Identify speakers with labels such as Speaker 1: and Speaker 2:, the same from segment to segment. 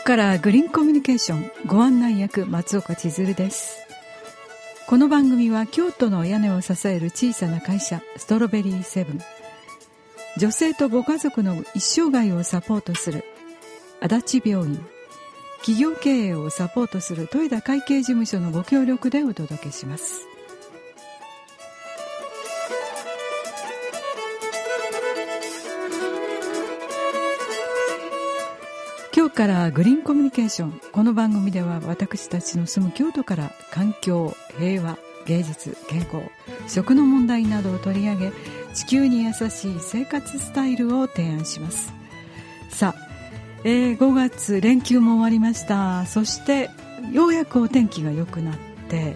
Speaker 1: からグリーンコミュニケーションご案内役松岡千鶴です。この番組は京都の屋根を支える小さな会社ストロベリーセブン、女性とご家族の一生涯をサポートする足立病院、企業経営をサポートする豊田会計事務所のご協力でお届けします。今日からグリーンコミュニケーション。この番組では私たちの住む京都から環境、平和、芸術、健康、食の問題などを取り上げ、地球に優しい生活スタイルを提案します。さあ、5月連休も終わりました。そしてようやくお天気が良くなって、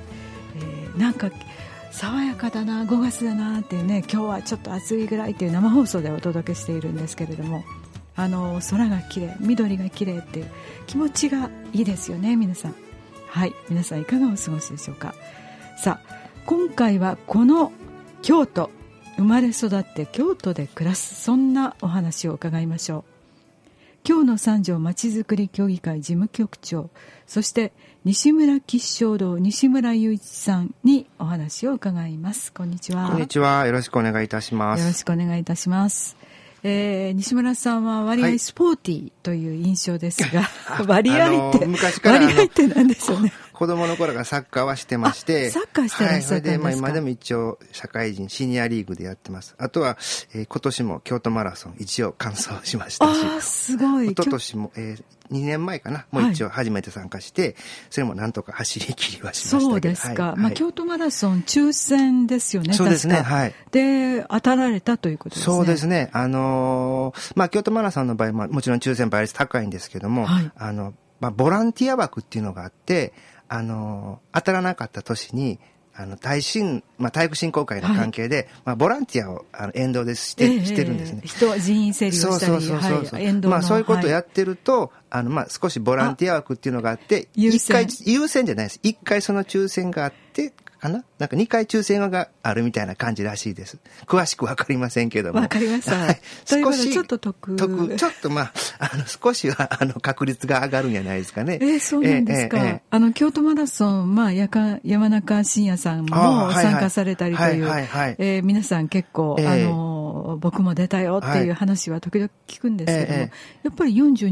Speaker 1: なんか爽やかだな、5月だなってね、今日はちょっと暑いぐらいっていう生放送でお届けしているんですけれども、空が綺麗、緑が綺麗っていう気持ちがいいですよね、皆さん。はい、皆さんいかがお過ごしでしょうか。さあ、今回はこの京都、生まれ育って京都で暮らす、そんなお話を伺いましょう。今日の三条まちづくり協議会事務局長、そして西村吉祥堂西村雄一さんにお話を伺います。こんにちは。
Speaker 2: こんにちは、よろしくお願いいたします。
Speaker 1: よろしくお願いいたします。西村さんは割合スポーティーという印象ですが、はい、割合って何でしょうね。
Speaker 2: 子供の頃からサッカーはしてまして、
Speaker 1: サッカーしてらっしゃったんですか。はい、それで
Speaker 2: 今でも一応社会人シニアリーグでやってます。あとは、今年も京都マラソン一応完走しましたし、
Speaker 1: すごい。
Speaker 2: 一昨年も、2年前かな、もう一応初めて参加して、はい、それもなんとか走り切りはしましたけど。
Speaker 1: そうですか。はい、京都マラソン抽選ですよね。
Speaker 2: そうですね。はい。
Speaker 1: で、当たられたということですね。
Speaker 2: そうですね。京都マラソンの場合ももちろん抽選倍率高いんですけども、はい、ボランティア枠っていうのがあって、当たらなかった年に、体育振興会の関係で、はい、ボランティアを沿道でしてるんですね。
Speaker 1: 人員整理をしたり、沿道の、
Speaker 2: そういうことをやってると、少しボランティア枠っていうのがあって、優先じゃないです。一回その抽選があって、なんか2回抽選があるみたいな感じらしいです。詳しくわかりませんけども。
Speaker 1: わかりました。はい。少し、ちょっとちょっ
Speaker 2: と少しは確率が上がるんじゃないですかね。
Speaker 1: そうなんですか。京都マラソン、山中伸也さんも参加されたりという、皆さん結構、僕も出たよっていう話は時々聞くんですけども、やっぱり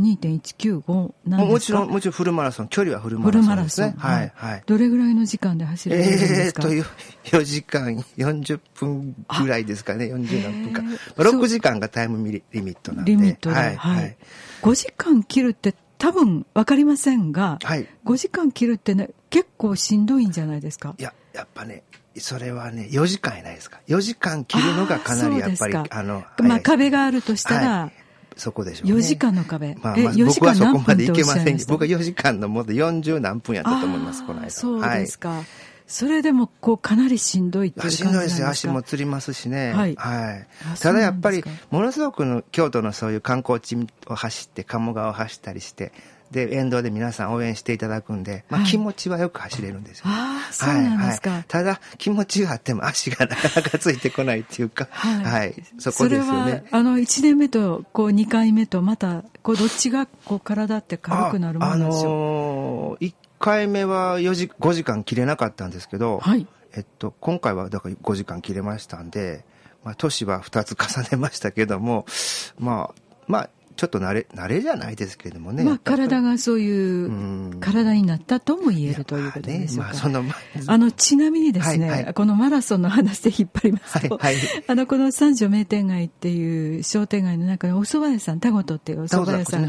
Speaker 1: 42.195 なんですか。
Speaker 2: もちろんフルマラソン、距離はフルマラソンですね。
Speaker 1: はい。どれぐらいの時間で走れるんですか。
Speaker 2: 4時間40分ぐらいですかね、40何分か。6時間がタイムリミットなんで。
Speaker 1: リミットで。はい。5時間切るって多分わかりませんが、はい、5時間切るってね、結構しんどいんじゃないですか。
Speaker 2: いや、やっぱね、それはね、4時間やないですか。4時間切るのがかなりやっぱり、
Speaker 1: 壁があるとしたら、はい、
Speaker 2: そこでしょうね。
Speaker 1: 4時間の壁。
Speaker 2: 僕はそこまでいけませんけど、僕は4時間のもっと40何分やったと思います、この間。
Speaker 1: そうですか。はい、それでもかなりしんどいっていう感じなんですか。
Speaker 2: しんどいですよ。足もつりますしね。はい。ただやっぱりものすごく京都のそういう観光地を走って鴨川を走ったりして、で沿道で皆さん応援していただくんで、気持ちはよく走れるんですよ。
Speaker 1: そうなんですか。
Speaker 2: ただ気持ちがあっても足がなかなかついてこないっていうか、はい。そこですよね。
Speaker 1: それは1年目と2回目とまたどっちが体って軽くなるものなんでしょう。
Speaker 2: 1回目は5時間切れなかったんですけど、はい、今回はだから5時間切れましたんで、年は2つ重ねましたけども、ちょっと慣れじゃないですけどもね。
Speaker 1: 体がそういう体になったとも言えるということでしょうか。ちなみにですね、このマラソンの話で引っ張りますと、この三条名店街っていう商店街の中にお蕎麦屋さん、田ごとっていうお蕎麦屋さん、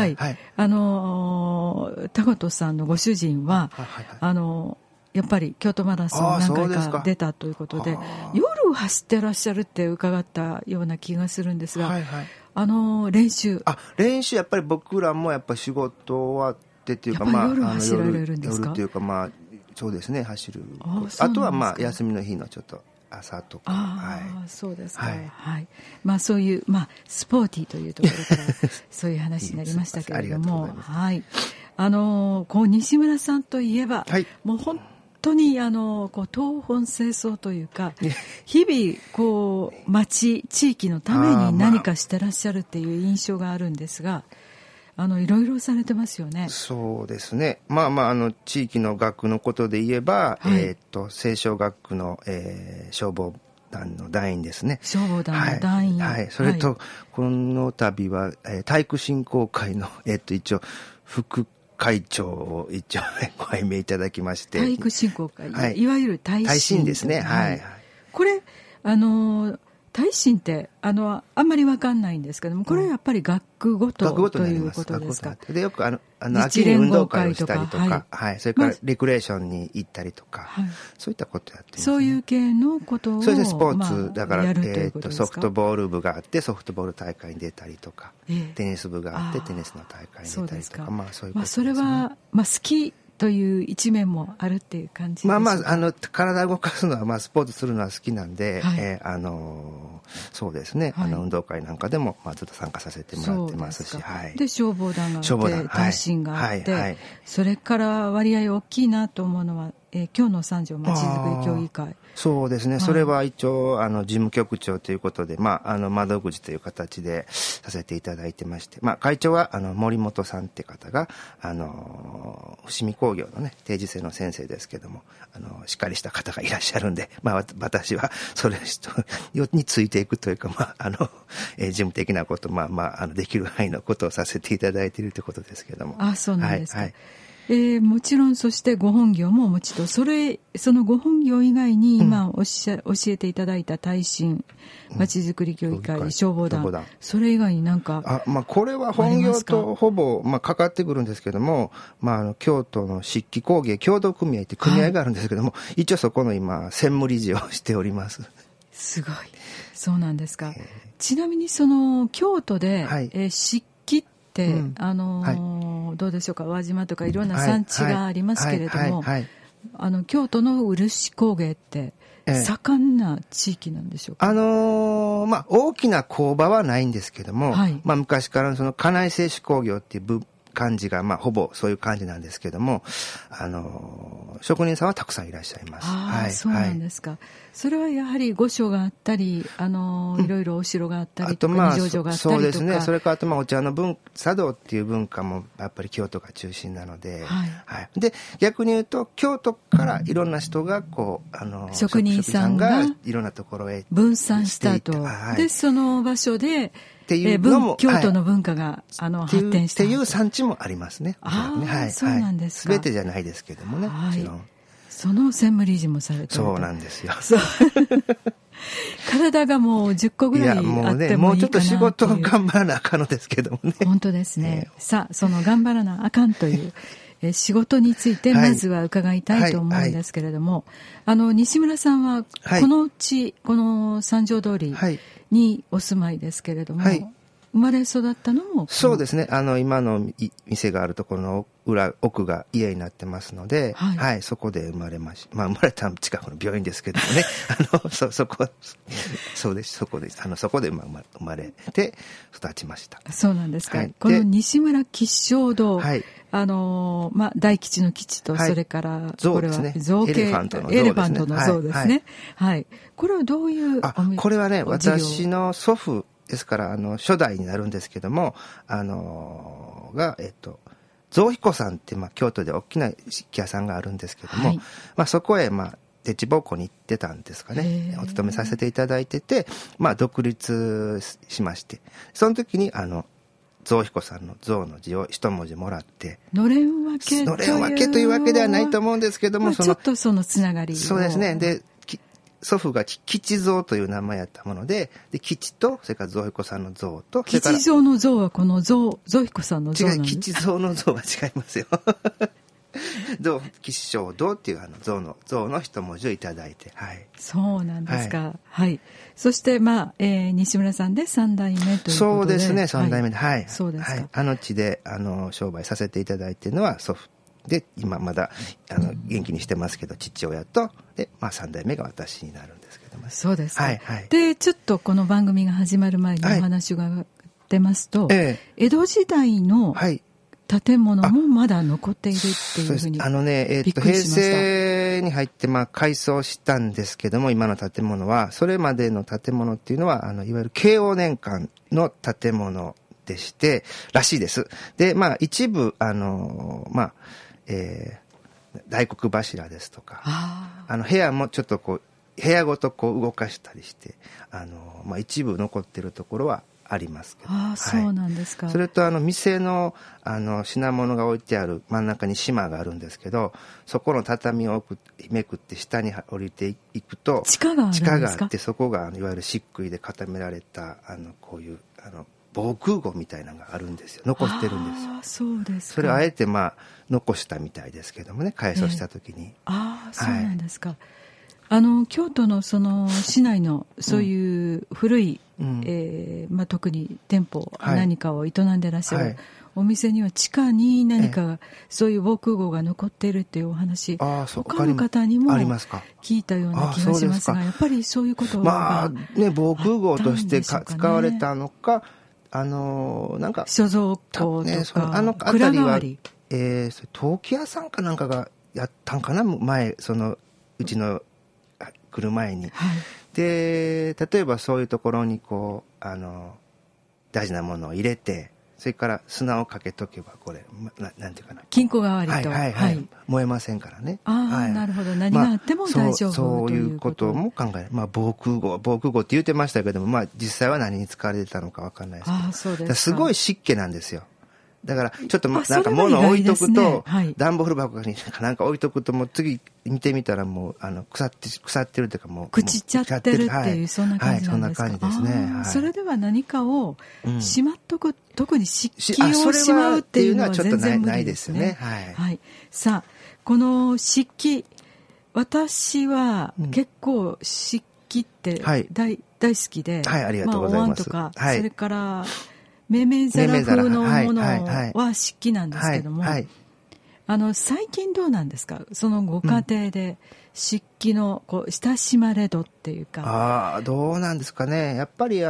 Speaker 1: 田ごとさんのご主人は、やっぱり京都マラソン何回か出たということで、夜走ってらっしゃるって伺ったような気がするんですが、練習
Speaker 2: やっぱり僕らもやっぱ仕事終わってっていうか、
Speaker 1: 夜走られるんですか。
Speaker 2: 夜っていうかそうですね、走る。あとは休みの日のちょっと朝とか。
Speaker 1: そうですか。はい。そういうスポーティーというところからそういう話になりましたけれども、はい。西村さんといえば、もう本当に東奔西走というか、日々地域のために何かしてらっしゃるっていう印象があるんですが、 いろいろされてますよね。
Speaker 2: そうですね。地域の学区のことで言えば、青少学区の、消防団の団員ですね。
Speaker 1: 消防団の団員。
Speaker 2: はい。それと、この度は、体育振興会の、一応、副会長を一応、ご拝命いただきまして。
Speaker 1: 体育振興会。いわゆる耐震
Speaker 2: ですね。はい。
Speaker 1: これ、耐震ってあんまり分かんないんですけども、これはやっぱり学区ごとということですか。
Speaker 2: でよく秋に運動会をしたりとか、それからレクレーションに行ったりとか、そういったことやってますね。
Speaker 1: そういう系のことを
Speaker 2: そうですね、スポーツだから、ソフトボール部があってソフトボール大会に出たりとか、テニス部があってテニスの大会に出たりとか、そういうことですね。
Speaker 1: それは好きという一面もあるっていう感じですか。
Speaker 2: 体を動かすのは、スポーツするのは好きなんで、そうですね、運動会なんかでも、ずっと参加させてもらってますし、
Speaker 1: で、消防団があって、耐震があって、それから割合大きいなと思うのは、今日の三条まちづくり協議会。
Speaker 2: そうですね、それは一応事務局長ということで、窓口という形でさせていただいてまして、会長は森本さんって方が伏見工業のね定時制の先生ですけども、しっかりした方がいらっしゃるんで、私はそれについていくというか、事務的なこと、できる範囲のことをさせていただいているということですけども。
Speaker 1: そうなんですか。もちろん、そしてご本業もお持ちと、そのご本業以外に今教えていただいた耐震、まちづくり協議会、消防団、それ以外になんか
Speaker 2: これは本業とほぼかかってくるんですけども、京都の漆器工芸協同組合って組合があるんですけども、一応そこの今専務理事をしております。
Speaker 1: すごい。そうなんですか。ちなみにその京都で、漆器どうでしょうか、輪島とかいろんな産地がありますけれども、京都の漆工芸って盛んな地域なんでしょうか。
Speaker 2: 大きな工場はないんですけども、昔からその家内製紙工業っていう感じが、ほぼそういう感じなんですけども、職人さんはたくさんいらっしゃいます。
Speaker 1: そうなんですか。それはやはり御所があったり、いろいろお城があったりとか、二条城があったりとか。
Speaker 2: そうですね。それからお茶の茶道っていう文化もやっぱり京都が中心なので、で、逆に言うと、京都からいろんな人が
Speaker 1: 職人さんが
Speaker 2: いろんなところへ
Speaker 1: 分散したと。で、その場所で、京都の文化が、発展した
Speaker 2: っていう産地もありますね。
Speaker 1: そうなんですか。
Speaker 2: 全てじゃないですけどもね、もちろん。
Speaker 1: その専務理事もされてる。
Speaker 2: そうなんですよ。
Speaker 1: 体がもう10個ぐらいあってもいいかなっていう。
Speaker 2: もうちょっと仕事を頑張らなあかんのですけどもね。
Speaker 1: 本当ですね。さあ、その頑張らなあかんという仕事についてまずは伺いたいと思うんですけれども、西村さんはこのこの三条通りにお住まいですけれども、生まれ育ったのも
Speaker 2: そうですね。今の店があるところの奥が家になってますので、そこで生まれまし。生まれた近くの病院ですけどもね。そうです。そこです。そこで生まれて育ちました。
Speaker 1: そうなんですか。この西村吉祥堂、大吉の吉と、それからこれは造形、エレファントの像ですね。これはどういう
Speaker 2: これはね、私の祖父ですから、初代になるんですけども、蔵彦さんって、京都で大きな漆器屋さんがあるんですけども、そこへ、でちぼっこに行ってたんですかね。お勤めさせていただいてて、独立しまして、その時に、蔵彦さんの蔵の字を一文字もらって、
Speaker 1: のれん分け
Speaker 2: というわけではないと思うんですけども、
Speaker 1: ちょっとそのつながりを。
Speaker 2: そうですね。で、祖父が吉蔵という名前やったもので、吉と、それから蔵彦さんの蔵と、
Speaker 1: 吉蔵の蔵はこの蔵彦さんの蔵なんですか？
Speaker 2: 吉蔵の蔵は違いますよ。吉祥堂っていう蔵の一文字をいただいて、 そ
Speaker 1: うなんですか。そして西村さんで3代目ということで。
Speaker 2: そうですね、3代目で、
Speaker 1: そうですか。
Speaker 2: 地で商売させていただいているのは祖父で、今まだ元気にしてますけど、父親とで、3代目が私になるんですけども。
Speaker 1: そうですか。で、ちょっとこの番組が始まる前にお話が伺ってますと、江戸時代の建物もまだ残っているっていうふうにびっくりしました。
Speaker 2: 平成に入って改装したんですけども、今の建物はそれまでの建物っていうのはいわゆる慶応年間の建物でして、らしいです。で、一部、大黒柱ですとか、部屋もちょっとこう、部屋ごとこう動かしたりして、一部残ってるところはありますけど。
Speaker 1: そうなんですか。
Speaker 2: それと店の、品物が置いてある真ん中に島があるんですけど、そこの畳をめくって下に降りていくと、
Speaker 1: 地下があるんですか？
Speaker 2: 地下があって、そこがいわゆる漆喰で固められた、こういう、防空壕みたいなのがあるんですよ。残してるんですよ。
Speaker 1: そうですか。
Speaker 2: それをあえて残したみたいですけどもね、改装した時に。
Speaker 1: そうなんですか。京都のその市内のそういう古い、特に店舗何かを営んでらっしゃるお店には地下に何かそういう防空壕が残っているっていうお話、他の方にも聞いたような気がしますが、やっぱりそういうことが
Speaker 2: 防空壕として使われたのか、なんか
Speaker 1: 所蔵庫とか、
Speaker 2: 蔵代わり、陶器屋さんかなんかがやったんかな、前うちの来る前に、で例えばそういうところにこう大事なものを入れて、それから砂をかけとけばこれなんていうかな、
Speaker 1: 金庫代わりと、
Speaker 2: 燃えませんからね。
Speaker 1: なるほど、何があっても大丈夫、
Speaker 2: そういうことも考える。防空壕って言ってましたけども、実際は何に使われてたのか分かんないですけど、
Speaker 1: そうですか。
Speaker 2: すごい湿気なんですよ。だからちょっとなんか物を置いとくと、段ボール箱になんか置いとくと、もう次見てみたらもう腐ってるというか、もう
Speaker 1: 朽ちちゃってるっていう、そんな感じなんですか。
Speaker 2: そんな感じですね。
Speaker 1: それでは何かをしまっとく、特に湿気をしまうっていうのは全然無理ですね。さあ、この湿気、私は結構湿気って大好きで、
Speaker 2: ありがとうございます。
Speaker 1: お椀とか、それからめめ皿風のものは湿気なんですけども、最近どうなんですか、そのご家庭で湿気の親しまれ度っていうか。
Speaker 2: どうなんですかね。やっぱり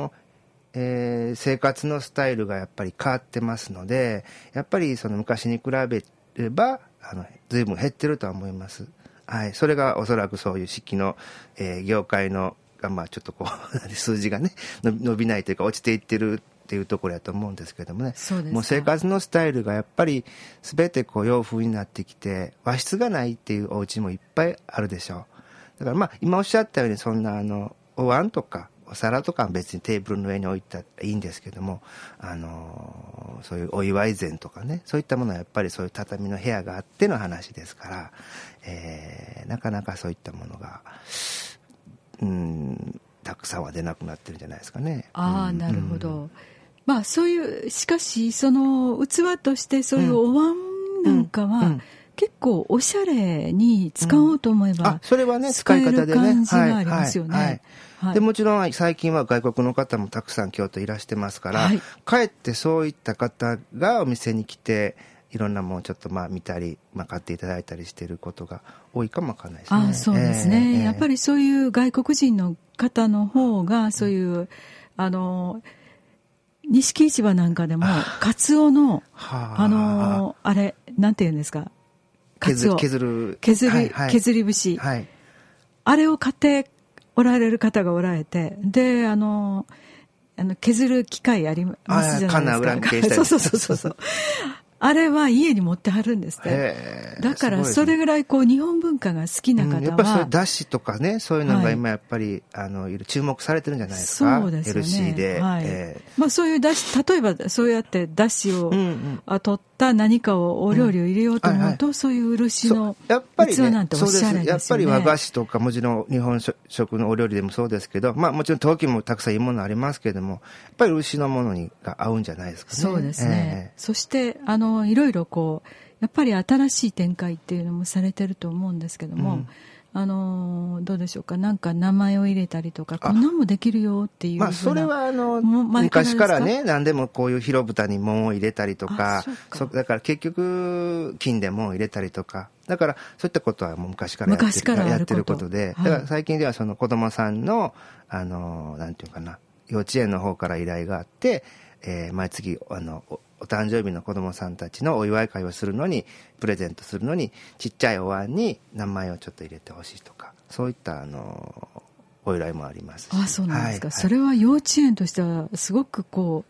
Speaker 2: 生活のスタイルがやっぱり変わってますので、やっぱりその昔に比べれば随分減ってるとは思います。それがおそらくそういう湿気の、業界のがちょっと数字がね伸びないというか落ちていってるっていうところだと思うんですけどもね。もう生活のスタイルがやっぱり全て洋風になってきて、和室がないっていうお家もいっぱいあるでしょう。だから今おっしゃったように、そんなお椀とかお皿とかは別にテーブルの上に置いたらいいんですけども、そういうお祝い膳とかね、そういったものはやっぱりそういう畳の部屋があっての話ですから、なかなかそういったものがたくさんは出なくなってるんじゃないですかね。
Speaker 1: なるほど。そういう、しかしその器としてそういうお椀なんかは結構おしゃれに使おうと思えば、
Speaker 2: それはね、使い方でね、
Speaker 1: 感じがありますよね。
Speaker 2: でもちろん最近は外国の方もたくさん京都いらしてますから、かえってそういった方がお店に来ていろんなものをちょっと見たり、買っていただいたりしていることが多いかもわからないですね。
Speaker 1: そうですね、やっぱりそういう外国人の方の方がそういう錦市場なんかでもカツオのあれなんていうんですか、カツオ削り節、あれを買っておられる方がおられて、で削る機械ありますじゃないですか。そうあれは家に持ってはるんですって。だからそれぐらい日本文化が好きな方は、
Speaker 2: やっぱりそういうだしとかね、そういうのが今やっぱり注目されてるんじゃないですか。
Speaker 1: そうですよね。
Speaker 2: ヘルシーで、
Speaker 1: そういうだし、例えばそうやってだしを取った何かをお料理を入れようと思うと、そういう漆の器なんておしゃれですよね。
Speaker 2: やっぱり和菓子とかもちろん日本食のお料理でもそうですけど、もちろん陶器もたくさんいいものありますけれども、やっぱり漆のものが合うんじゃないですかね。
Speaker 1: そうですね。そしていろいろやっぱり新しい展開っていうのもされてると思うんですけども、どうでしょうか、なんか名前を入れたりとか、こんなんもできるよっていう
Speaker 2: それは昔からね、何でもこういう広蓋に門を入れたりとか、だから結局金で門を入れたりとか、だからそういったことはもう昔からやってることで、だから最近ではその子供さんのなんていうかな、幼稚園の方から依頼があって、毎月お誕生日の子供さんたちのお祝い会をするのに、プレゼントするのにちっちゃいお椀に名前をちょっと入れてほしいとか、そういったお依頼もありますし。
Speaker 1: そうなんですか。それは幼稚園としてはすごく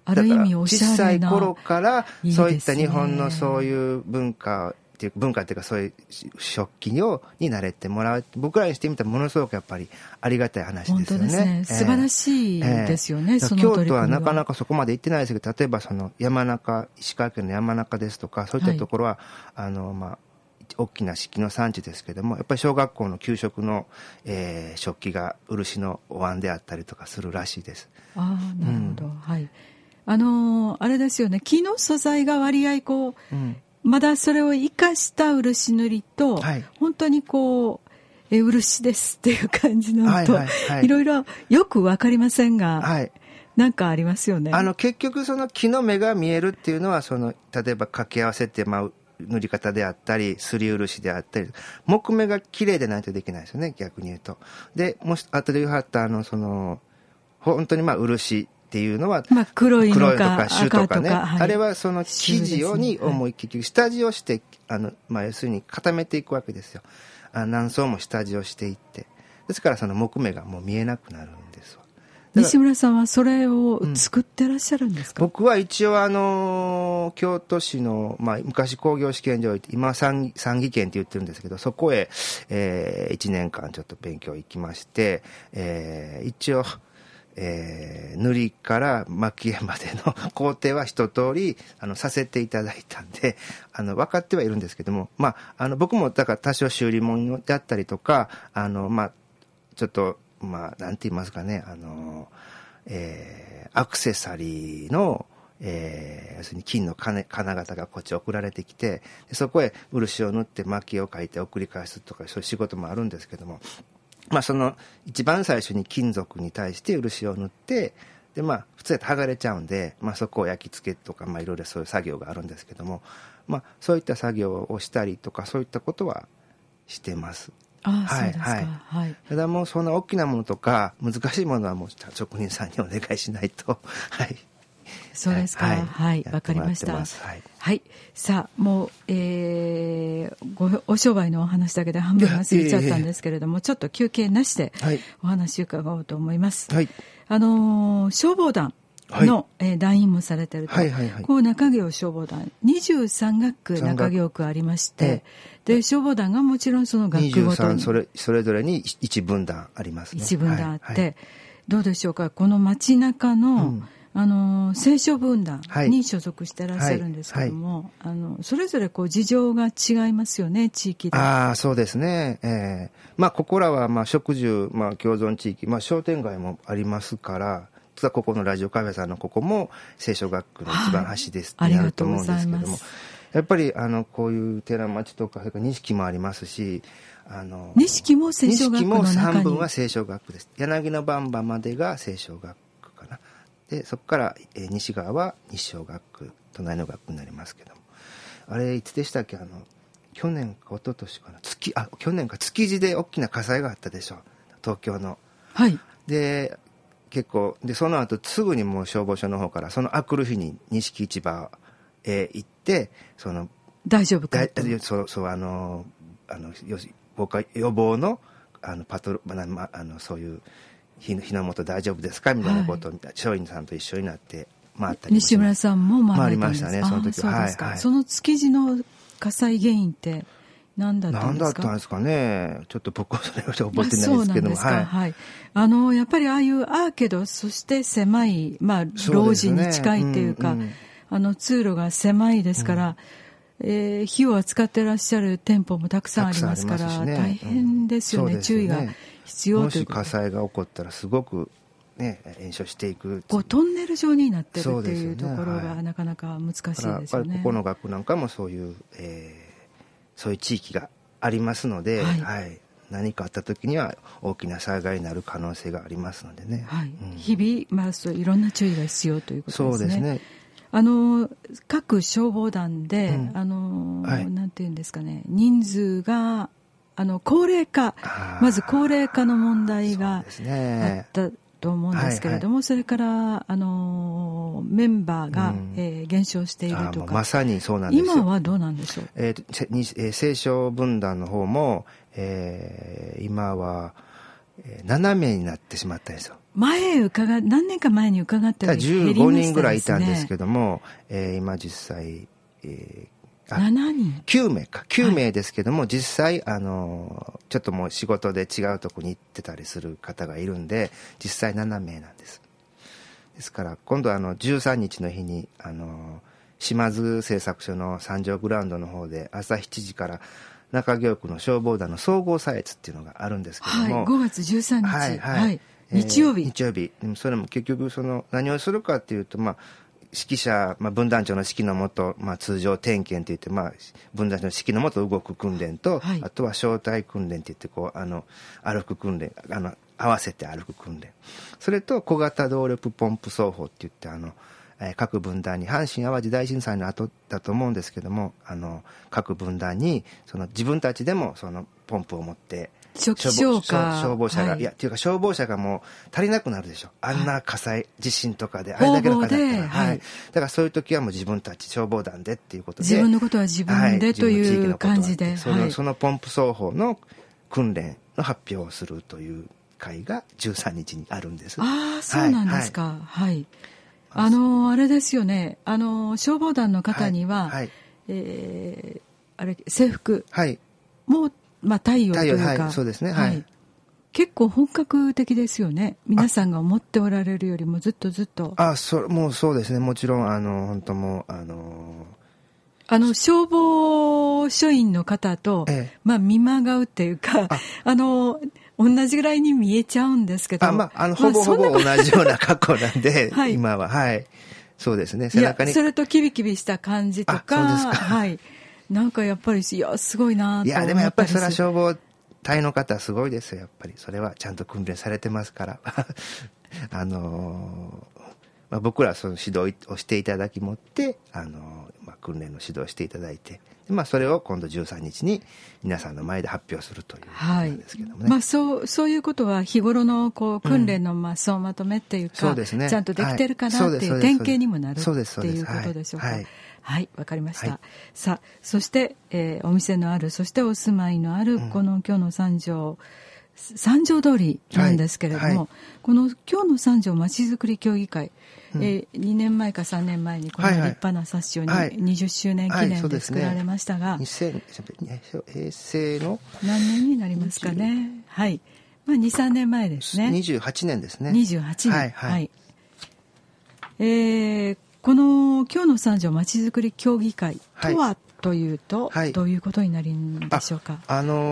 Speaker 1: ある意味おしゃれな。
Speaker 2: 小さい頃からそういった日本の
Speaker 1: いいですね。
Speaker 2: そういう文化っていうかそういう食器に慣れてもらう、僕らにしてみたらものすごくやっぱりありがたい話ですよね。
Speaker 1: 本当ですね。素晴らしいですよね、その取り組みは。
Speaker 2: 京都はなかなかそこまで行ってないですけど、例えばその山中、石川県の山中ですとか、そういったところは、大きな漆器の産地ですけども、やっぱり小学校の給食の、食器が漆のお椀であったりとかするらしいです。
Speaker 1: ああ、なるほど。はい。あれですよね、木の素材が割合まだそれを生かした漆塗りと、はい、本当に漆ですっていう感じのと、いろいろよくわかりませんが、はい、なんかありますよね。
Speaker 2: 結局その木の芽が見えるっていうのは、例えば掛け合わせて、塗り方であったり、すり漆であったり、木目が綺麗でないとできないですよね、逆に言うと。で、もし後で言わはった本当に漆っていうのは、
Speaker 1: 黒いのか
Speaker 2: 朱とかね、
Speaker 1: はい、
Speaker 2: あれはその生地に結局下地をして、要するに固めていくわけですよ。何層も下地をしていって。ですからその木目がもう見えなくなるんですわ。
Speaker 1: 西村さんはそれを作ってらっしゃるんですか？
Speaker 2: 僕は一応京都市の、昔工業試験場行って、今三技研って言ってるんですけど、そこへ、1年間ちょっと勉強行きまして、一応塗りから蒔絵までの工程は一通りさせていただいたんで分かってはいるんですけども、僕もだから多少修理物であったりとかちょっとなんて言いますかねアクセサリーの要するに金の金型がこっち送られてきて、でそこへ漆を塗って蒔絵を描いて送り返すとかそういう仕事もあるんですけども、その一番最初に金属に対して漆を塗って、で普通やと剥がれちゃうんで、そこを焼き付けとかいろいろそういう作業があるんですけども、そういった作業をしたりとかそういったことはしてます。
Speaker 1: ああ、そうですか。はい。
Speaker 2: ただもうそんな大きなものとか難しいものはもう職人さんにお願いしないとはい。
Speaker 1: そうですか。はい、わかりました。はい。さあ、もう、お商売のお話だけで半分忘れちゃったんですけれども、ちょっと休憩なしでお話伺おうと思います。はい。消防団の、団員もされてると、中行消防団、23学区中行区ありまして、で、消防団がもちろんその学区ごとに。
Speaker 2: それぞれに一分団ありますね。
Speaker 1: 一分団あって、どうでしょうか、この街中の、青少分団に所属してらっしゃるんですけども、それぞれ事情が違いますよね、地域で。
Speaker 2: そうですね。ここらは食住、共存地域、商店街もありますから、実はここのラジオカフェさんのここも青少学区の一番端ですってなると思うんですけども、やっぱりこういう寺町とかそれから錦もありますし、
Speaker 1: 錦も青少学区の中に。
Speaker 2: 錦も半分は青少学区です。柳の番場までが青少学区かな。でそこから、西側は西小学区、隣の学区になりますけども、あれいつでしたっけ、去年か一昨年かな、去年か築地で大きな火災があったでしょ、東京の。
Speaker 1: はい。
Speaker 2: で結構でその後すぐにもう消防署の方からそのあくる日に錦市場へ行って、
Speaker 1: 大丈夫かと。
Speaker 2: 予防のパトロそういう火の元大丈夫ですかみたいなことを松陰さんと一緒になって回ったり
Speaker 1: 西村さんも
Speaker 2: 回りましたね、その時は。
Speaker 1: そうですか。その築地の火災原因って何だったんですか？
Speaker 2: 何だったんですかね。ちょっと僕はそれを覚えてないですけども、
Speaker 1: はい。やっぱりああいうアーケード、そして狭い、老人に近いっていうか、通路が狭いですから、火を扱ってらっしゃる店舗もたくさんありますから、大変ですよね。注意が必要ということ。
Speaker 2: もし火災が起こったらすごく延焼していく。
Speaker 1: トンネル状になってるっていうところがなかなか難しいですよね。
Speaker 2: ここの学区なんかもそういう地域がありますので、何かあった時には大きな災害になる可能性がありますのでね。日々、
Speaker 1: いろんな注意が必要ということですね。そうですね。各消防団で、なんていうんですかね、人数が高齢化、まず高齢化の問題があったと思うんですけれども、それからメンバーが、減少しているとか。
Speaker 2: まさにそうなんですよ。
Speaker 1: 今はどうなんでしょう。
Speaker 2: 青少分団の方も、今は7名になってしまったんですよ。
Speaker 1: 何年か前に伺ったより減りましたですね。
Speaker 2: 15人ぐらいいたんですけども、今実際、
Speaker 1: 7人
Speaker 2: 9名か。9名ですけども、実際、ちょっともう仕事で違うとこに行ってたりする方がいるんで、実際7名なんです。ですから、今度13日の日に、島津製作所の三条グラウンドの方で、朝7時から中京区の消防団の総合査閲っていうのがあるんですけども。
Speaker 1: はい、5月13日。
Speaker 2: はい、はい。
Speaker 1: 日曜日。
Speaker 2: 日曜日。でもそれも結局、何をするかっていうと、指揮者、分団長の指揮のもと、通常点検って言って、分団長の指揮のもと動く訓練と、はい、あとは小隊訓練って言って、歩く訓練、合わせて歩く訓練。それと、小型動力ポンプ奏法って言って、各分団に、阪神淡路大震災の後だと思うんですけども、各分団に、自分たちでも、ポンプを持って、
Speaker 1: 初期消火
Speaker 2: 消防車が、はい、いやっていうか消防車がもう足りなくなるでしょ。あんな火災、地震とかであれだけの火だったら、はい。だからそういう時はもう自分たち消防団でっていうことで、
Speaker 1: 自分のことは自分で、はい、という感じで、
Speaker 2: そのポンプ奏法の訓練の発表をするという会が13日にあるんです。
Speaker 1: ああ、そうなんですか。はい。あれですよね。消防団の方には、はいはい、制服も、太陽というか、
Speaker 2: はい、そうですね、はい。
Speaker 1: 結構本格的ですよね。皆さんが思っておられるよりもずっと。
Speaker 2: もうそうですね。もちろん、本当も
Speaker 1: 消防署員の方と、見まがうっていうか、同じぐらいに見えちゃうんですけど。
Speaker 2: ほぼ同じような格好なんで、はい、今は、はい。そうですね。背中に。
Speaker 1: それとキビキビした感じとか、
Speaker 2: そうですか。
Speaker 1: はい。なんかやっぱり、すごいなと思ったりする。
Speaker 2: いや、でもやっぱりそれは消防隊の方すごいですよ、やっぱり。それはちゃんと訓練されてますから。僕らその指導をしていただきもって、訓練の指導をしていただいて、それを今度13日に皆さんの前で発表するということなんですけどもね。
Speaker 1: はい、そういうことは日頃の訓練の総まとめっていうか、そうですね、ちゃんとできてるかなっていう典型にもなるっていうことでしょうか。はい、わかりました。はい、さあ、そして、お店のある、そしてお住まいのある、この今日の三条通りなんですけれども、この今日の三条まちづくり協議会、2年前か3年前にこの立派な冊子を20周年記念で作られましたが、
Speaker 2: 平成の
Speaker 1: 何年になりますかね。はい。2、3年前ですね。
Speaker 2: 28年ですね。
Speaker 1: 28年。はい。この今日の三条まちづくり協議会とはというと、どういうことになるんでしょうか。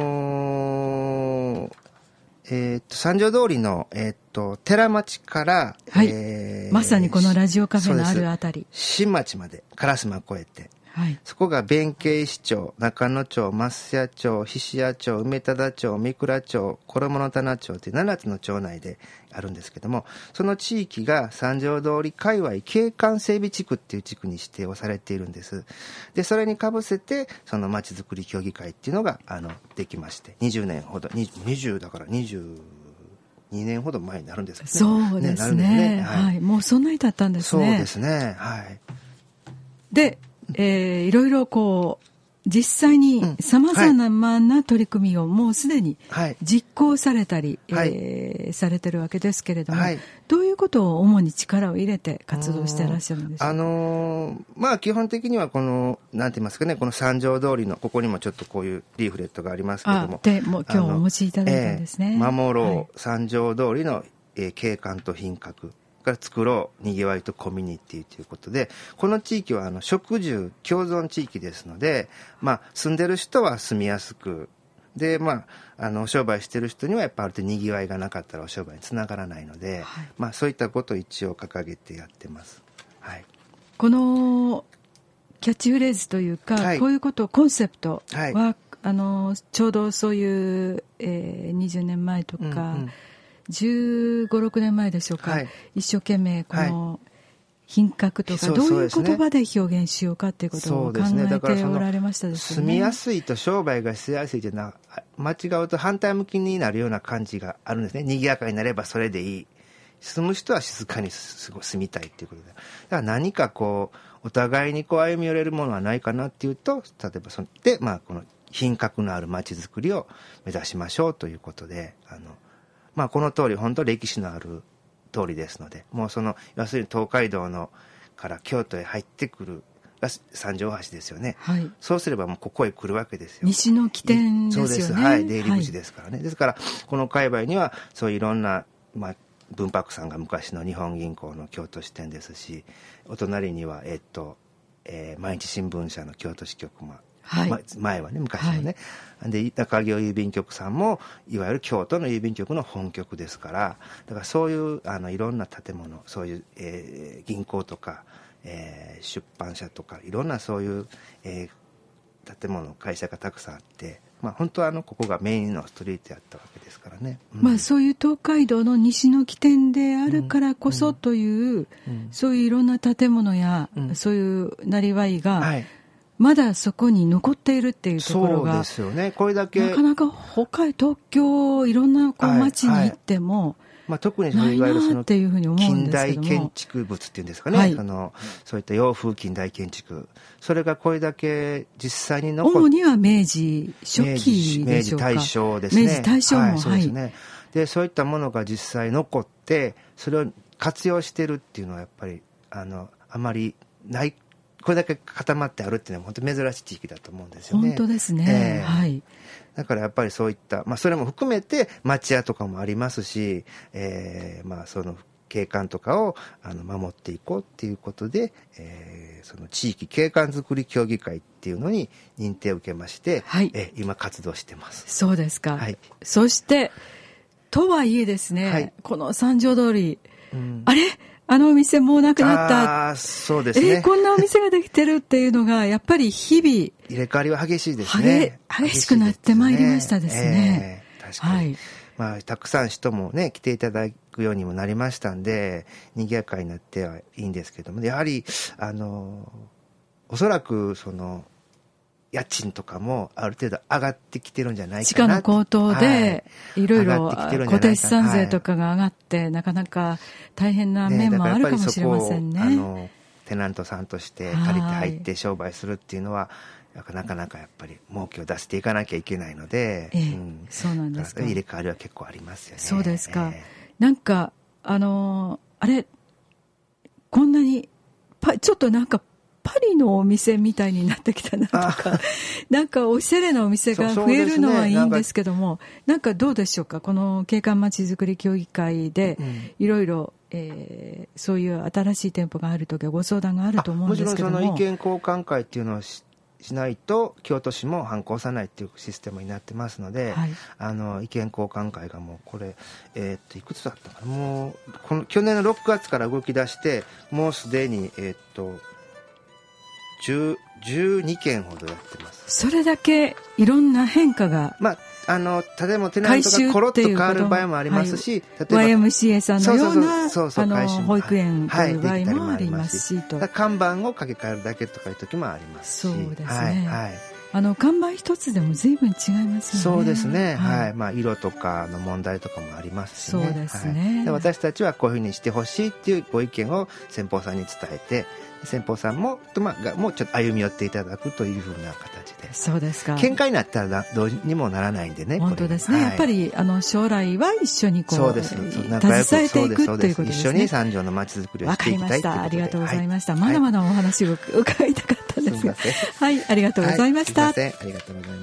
Speaker 2: 三条通りの、寺町から、
Speaker 1: はい、まさにこのラジオカフェのあるあたり。
Speaker 2: 新町まで、烏丸越えて。はい、そこが弁慶市町、中野町、増谷町、菱谷町、梅忠町、三倉町、衣の棚町という7つの町内であるんですけども、その地域が三条通り界隈景観整備地区っていう地区に指定をされているんです。で、それにかぶせて、その町づくり協議会っていうのが、できまして、20年ほど、20だから22年ほど前になるんですかね。
Speaker 1: そうですね。はい。もうそんなに経ったんですね。
Speaker 2: そうですね。はい。
Speaker 1: で、いろいろ実際に様々な取り組みをもうすでに実行されたり、されてるわけですけれども、どういうことを主に力を入れて活動していらっしゃるんでしょうか。
Speaker 2: 基本的にはなんて言いますかね、この三条通りの、ここにもちょっとこういうリーフレットがありますけれども。
Speaker 1: もう今日お持ちいただいたんですね。
Speaker 2: 守ろう、三条通りの景観と品格。から作ろう、にぎわいとコミュニティということで、この地域は食住共存地域ですので、住んでる人は住みやすく、で、お商売してる人にはやっぱある程度にぎわいがなかったらお商売につながらないので、そういったことを一応掲げてやってます。はい。
Speaker 1: このキャッチフレーズというか、こういうこと、コンセプトは、ちょうどそういう、20年前とか、15、6年前でしょうか、一生懸命この品格とかどういう言葉で表現しようかということを考えておられましたですよね。
Speaker 2: 住みやすいと商売がしやすいというのは間違うと反対向きになるような感じがあるんですね。賑やかになればそれでいい。住む人は静かに住みたいということで。だから何かお互いに歩み寄れるものはないかなっていうと、例えばこの品格のある街づくりを目指しましょうということで、この通り本当歴史のある通りですので、もう要するに東海道のから京都へ入ってくるが三条大橋ですよね、はい、そうすればもうここへ来るわけですよ。
Speaker 1: 西の起点ですよね。そうです、
Speaker 2: はい、出入り口ですからね、はい、ですからこの界隈にはそういういろんな、文博さんが昔の日本銀行の京都支店ですし、お隣には毎日新聞社の京都支局も、はい、前はね、昔のね、はい、で中京郵便局さんもいわゆる京都の郵便局の本局ですから、だからそういういろんな建物、そういう、銀行とか、出版社とかいろんなそういう、建物会社がたくさんあって、本当はここがメインのストリートやったわけですからね、
Speaker 1: そういう東海道の西の起点であるからこそという、そういういろんな建物や、そういうなりわいが、はい、まだそこに残っているっていうところが、
Speaker 2: そうですよね。これだけ
Speaker 1: なかなか東京いろんな街に行っても、
Speaker 2: 特にいわゆる近代建築物っていうんですかね、はい、そういった洋風近代建築、それがこれだけ実際に残って、
Speaker 1: 主には明治初期でしょうか。
Speaker 2: 明治大正ですね。
Speaker 1: 明治大正も、はい、
Speaker 2: そうですね。でそういったものが実際残ってそれを活用してるっていうのはやっぱりあまりない、これだけ固まってあるっていうのは本当に珍しい地域だと思うんですよね。
Speaker 1: 本当ですね、はい。
Speaker 2: だからやっぱりそういった、それも含めて町屋とかもありますし、その景観とかを守っていこうっていうことで、その地域景観づくり協議会っていうのに認定を受けまして、はい、今活動してます。
Speaker 1: そうですか、
Speaker 2: はい、
Speaker 1: そしてとはいえですね、はい、この三条通り、あれあのお店もうなくなった。
Speaker 2: そうですね。
Speaker 1: こんなお店ができてるっていうのがやっぱり日々
Speaker 2: 入れ替わりは激しいですね。
Speaker 1: 激しくなってまいりましたですね。
Speaker 2: 確かに、はい、たくさん人もね来ていただくようにもなりましたんで賑やかになってはいいんですけども、やはりおそらく家賃とかもある程度上がってきてるんじゃないかな。
Speaker 1: 地価の高騰で、いろいろ固定資産税とかが上がって、なかなか大変な面もあるかもしれませんね。
Speaker 2: テナントさんとして借りて入って商売するっていうのはなかなかやっぱり儲けを出していかなきゃいけないので、
Speaker 1: そうなんですか。
Speaker 2: 入れ替わりは結構ありますよね。
Speaker 1: そうですか。なんかあれこんなにちょっとなんかパリのお店みたいになってきたなとかなんかおしゃれなお店が増えるのはいいんですけども、なんかどうでしょうか、この景観まちづくり協議会でいろいろそういう新しい店舗があるときはご相談があると思うんですけども、
Speaker 2: もちろんその意見交換会っていうのをしないと京都市も反抗さないっていうシステムになってますので、はい、意見交換会がもうこれ、いくつだったかな、もう去年の6月から動き出してもうすでに12件ほどやってます。
Speaker 1: それだけいろんな変化が、
Speaker 2: 例えばテナントがコロッと変わる場合もありますし、
Speaker 1: 例えば YMCA さんのような保育園という場合もありますし、
Speaker 2: 看板を掛け替えるだけとかいう時もありますし、
Speaker 1: そうですね、看板一つでも随分違いますよね。
Speaker 2: そうですね、色とかの問題とかもありますしね。
Speaker 1: そうですね、
Speaker 2: で私たちはこういうふうにしてほしいっていうご意見を先方さんに伝えて、先方さんももうちょっと歩み寄っていただくというふうな形で。
Speaker 1: そうですか。
Speaker 2: 喧嘩になったらどうにもならないんでね。
Speaker 1: 本当ですね、やっぱり将来は一緒に
Speaker 2: そうです、
Speaker 1: 携えていくということですね。
Speaker 2: 一緒に三条のまちづくりをしていきたいということで。わかりました、
Speaker 1: ありがとうございました、まだまだお話を伺いたかったですが、はい、ありがとうございました。
Speaker 2: すいません、ありがとうございました。